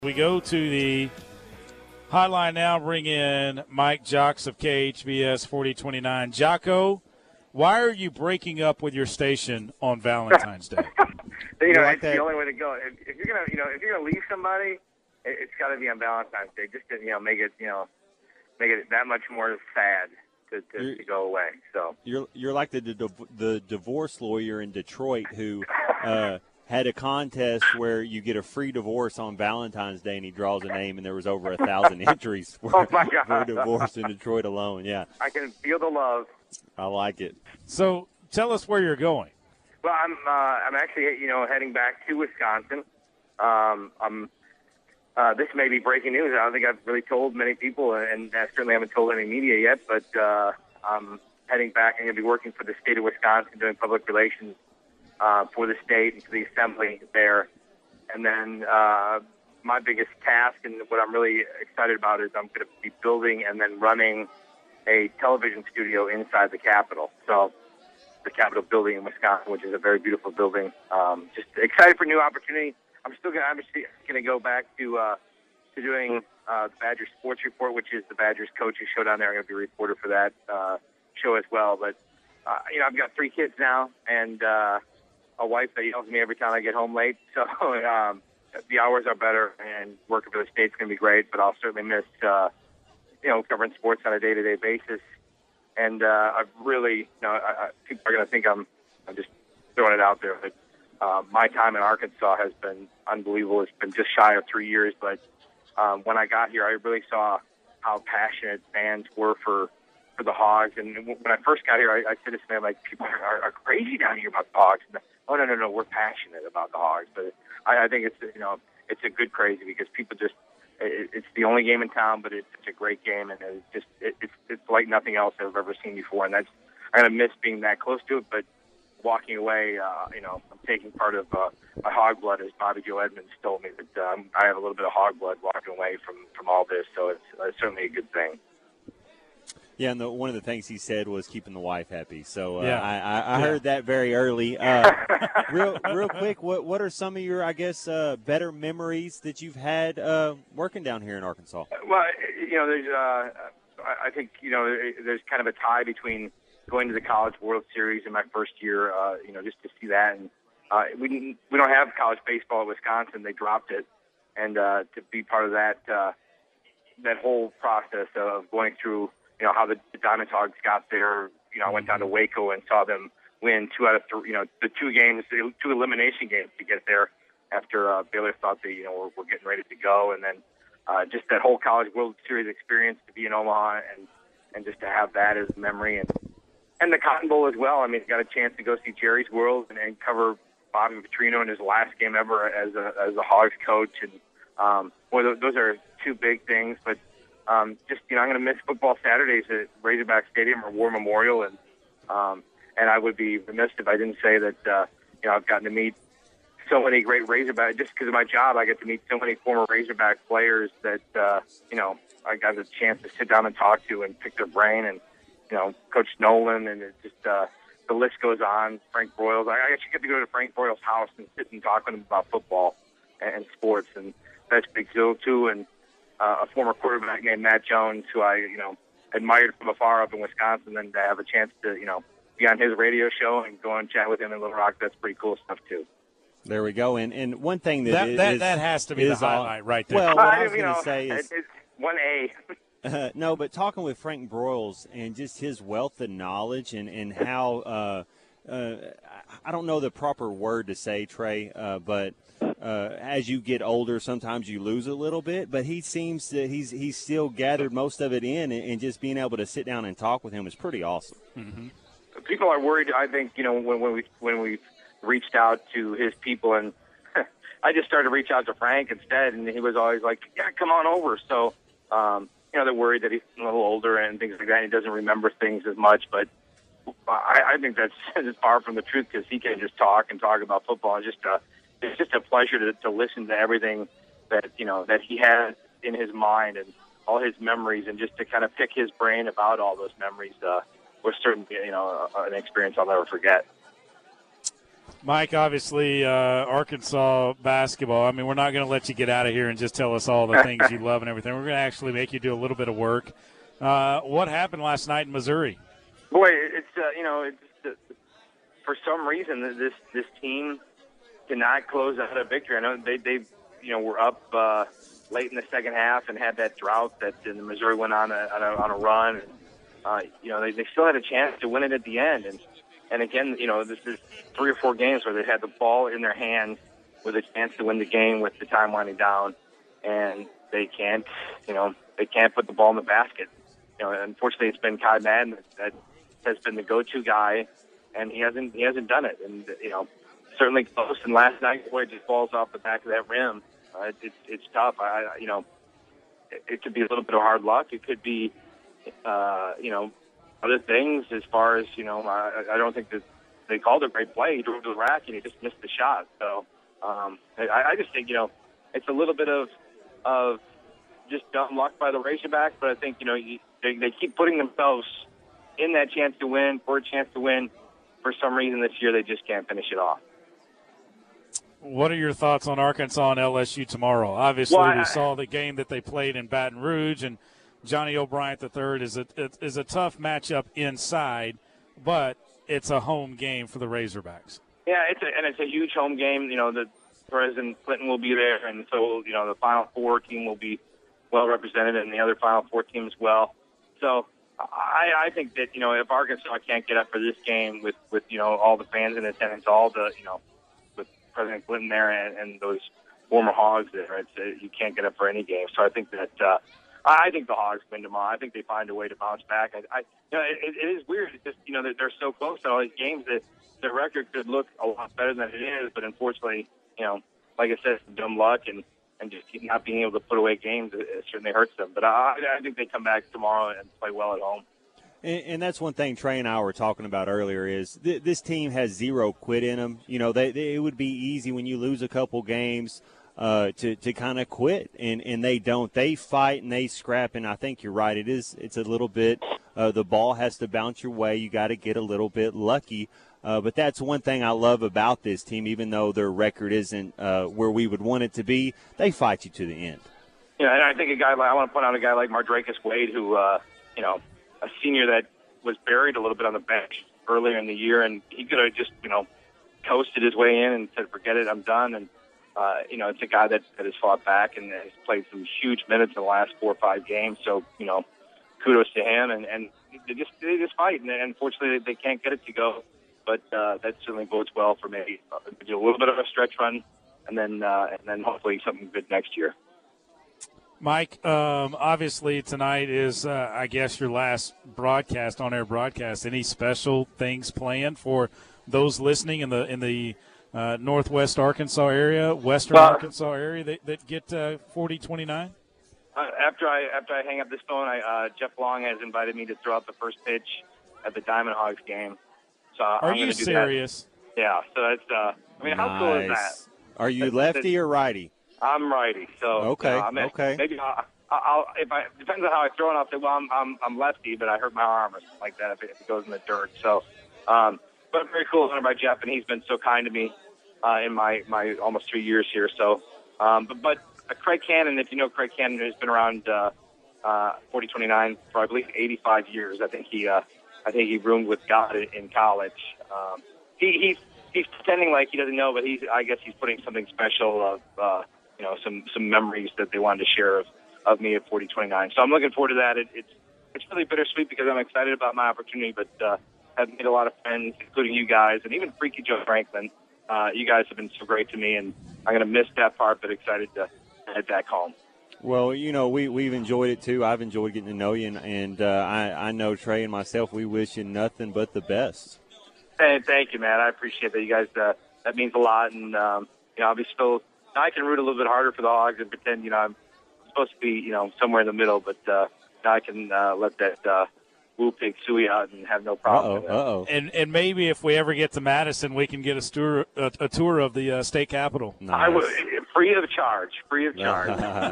We go to the hotline now, bring in Mike Jocks of KHBS 4029. Jocko, why are you breaking up with your station on Valentine's Day? It's the only way to go. If you're gonna leave somebody, it's got to be on Valentine's Day, just to make it that much more sad to go away. So you're like the divorce lawyer in Detroit who had a contest where you get a free divorce on Valentine's Day, and he draws a name, and there was over 1,000 entries for divorce in Detroit alone. Yeah, I can feel the love. I like it. So tell us where you're going. Well, I'm actually heading back to Wisconsin. This may be breaking news. I don't think I've really told many people, and I certainly haven't told any media yet. But I'm heading back. I'm going to be working for the state of Wisconsin, doing public relations for the state and for the assembly there. And then my biggest task and what I'm really excited about is I'm going to be building and then running a television studio inside the Capitol. So the Capitol building in Wisconsin, which is a very beautiful building. Just excited for new opportunity. I'm obviously going to go back to doing the Badgers Sports Report, which is the Badgers coaches show down there. I'm going to be a reporter for that show as well. But, I've got 3 kids now and a wife that yells at me every time I get home late. So the hours are better, and working for the state's going to be great. But I'll certainly miss, covering sports on a day-to-day basis. And I've really, people are going to think I'm just throwing it out there. But my time in Arkansas has been unbelievable. It's been just shy of 3 years. But when I got here, I really saw how passionate fans were for the Hogs. And when I first got here, I said to somebody, like, people are crazy down here about the Hogs. And oh, no, we're passionate about the Hogs. But I think it's a good crazy because people just, it's the only game in town, but it's such a great game. And it's like nothing else I've ever seen before. And I'm going to miss being that close to it. But walking away, I'm taking part of my hog blood, as Bobby Joe Edmonds told me, that I have a little bit of hog blood walking away from all this. So it's certainly a good thing. Yeah, and one of the things he said was keeping the wife happy. So yeah. I heard that very early. Real quick, what are some of your, better memories that you've had working down here in Arkansas? Well, there's I think there's kind of a tie between going to the College World Series in my first year, just to see that. And we don't have college baseball at Wisconsin. They dropped it. And to be part of that whole process of going through, how the Diamond Hogs got there. I went down to Waco and saw them win 2 out of 3, the 2 elimination games to get there after Baylor thought they, were getting ready to go. And then just that whole College World Series experience to be in Omaha and just to have that as a memory. And the Cotton Bowl as well. I mean, got a chance to go see Jerry's World and cover Bobby Petrino in his last game ever as a Hogs coach. And those are 2 big things. But I'm going to miss football Saturdays at Razorback Stadium or War Memorial. And I would be remiss if I didn't say that, I've gotten to meet so many great Razorback. Just because of my job, I get to meet so many former Razorback players that, I got the chance to sit down and talk to and pick their brain. And Coach Nolan, and it just the list goes on. Frank Broyles. I actually get to go to Frank Broyles' house and sit and talk with him about football and sports, and that's a big deal too. And a former quarterback named Matt Jones, who I admired from afar up in Wisconsin, and to have a chance to be on his radio show and go and chat with him in Little Rock, that's pretty cool stuff too. There we go. And one thing that has to be the highlight right there. Well, what I was going to say is it's 1A. No, but talking with Frank Broyles and just his wealth of knowledge and how I don't know the proper word to say, Trey, but as you get older, sometimes you lose a little bit. But he seems that he's still gathered most of it in, and just being able to sit down and talk with him is pretty awesome. Mm-hmm. People are worried. I think when we reached out to his people, and I just started to reach out to Frank instead, and he was always like, "Yeah, come on over." So. They're worried that he's a little older and things like that. And he doesn't remember things as much, but I think that's far from the truth because he can just talk about football. It's just a pleasure to listen to everything that he has in his mind and all his memories, and just to kind of pick his brain about all those memories was certainly an experience I'll never forget. Mike, obviously, Arkansas basketball. I mean, we're not going to let you get out of here and just tell us all the things you love and everything. We're going to actually make you do a little bit of work. What happened last night in Missouri? Boy, it's for some reason this team cannot close out a victory. I know they were up late in the second half and had that drought that Missouri went on a run. They still had a chance to win it at the end. And again, this is 3 or 4 games where they've had the ball in their hands with a chance to win the game with the time winding down, and they can't put the ball in the basket. Unfortunately, it's been Kai Madden that has been the go-to guy, and he hasn't done it. And certainly close. And last night, boy, it just falls off the back of that rim. It's tough. It could be a little bit of hard luck. It could be, other things as far as, I don't think that they called a great play. He drove to the rack and he just missed the shot. So I just think, it's a little bit of just dumb luck by the Razorbacks, but I think, they keep putting themselves in that chance to win, for a chance to win. For some reason this year they just can't finish it off. What are your thoughts on Arkansas and LSU tomorrow? Obviously, we saw the game that they played in Baton Rouge, and Johnny O'Brien III is a tough matchup inside, but it's a home game for the Razorbacks. Yeah, it's a huge home game. The President Clinton will be there, and so the Final Four team will be well represented, and the other Final Four team as well. So I think that if Arkansas can't get up for this game with all the fans in attendance, all the with President Clinton there and those former Hogs there, you can't get up for any game. So I think that. I think the Hogs win tomorrow. I think they find a way to bounce back. It is weird. It's just they're so close to all these games that their record could look a lot better than it is. But unfortunately, like I said, it's dumb luck and just not being able to put away games it certainly hurts them. But I think they come back tomorrow and play well at home. And that's one thing Trey and I were talking about earlier is this team has zero quit in them. It would be easy when you lose a couple games. To kind of quit, and they don't. They fight and they scrap, and I think you're right. It's a little bit the ball has to bounce your way. You got to get a little bit lucky, but that's one thing I love about this team. Even though their record isn't where we would want it to be, they fight you to the end. And I think I want to point out a guy like Mardrakus Wade, who a senior that was buried a little bit on the bench earlier in the year, and he could have just coasted his way in and said, "Forget it, I'm done." And it's a guy that has fought back and has played some huge minutes in the last 4 or 5 games. So, kudos to him. And they just fight. And unfortunately, they can't get it to go. But that certainly bodes well for maybe do a little bit of a stretch run and then hopefully something good next year. Mike, obviously tonight is, I guess, your last on-air broadcast. Any special things planned for those listening in the Northwest Arkansas area, Western Arkansas area that get 40-29? After I hang up this phone, Jeff Long has invited me to throw out the first pitch at the Diamond Hogs game. So I'm going to do serious? That. Yeah. So that's. Nice. How cool is that? Are you lefty or righty? I'm righty. So okay. Okay. Maybe I'll depends on how I throw it. I'll say, well, I'm lefty, but I hurt my arm or something like that if it goes in the dirt. So. But very cool honor by Jeff, and he's been so kind to me in my almost 3 years here. So, but Craig Cannon, if you know Craig Cannon, who's been around 40-29 for I believe 85 years. I think he roomed with God in college. He's pretending like he doesn't know, but I guess he's putting something special of some memories that they wanted to share of me at 40-29. So I'm looking forward to that. It's really bittersweet because I'm excited about my opportunity, but. I've made a lot of friends, including you guys, and even Freaky Joe Franklin. You guys have been so great to me, and I'm going to miss that part, but excited to head back home. Well, we've enjoyed it, too. I've enjoyed getting to know you, and I know Trey and myself, we wish you nothing but the best. Hey, thank you, man. I appreciate that. You guys, that means a lot, and, I'll be still – I can root a little bit harder for the Hogs and pretend, I'm supposed to be, somewhere in the middle, but now I can let that Woo Pig Suey out and have no problem with that. And maybe if we ever get to Madison, we can get a tour of the state capitol. Nice. I would, free of charge. Free of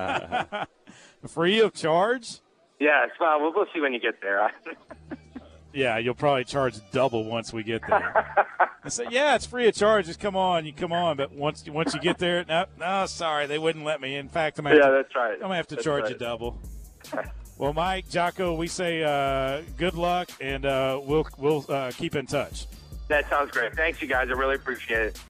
charge. Free of charge? Yeah, we'll see when you get there. Yeah, you'll probably charge double once we get there. I said, yeah, it's free of charge. Just come on. But once you get there, no, sorry, they wouldn't let me. In fact, that's right. I'm gonna have to charge you double. Well, Mike, Jocko, we say good luck, and we'll keep in touch. That sounds great. Thanks, you guys. I really appreciate it.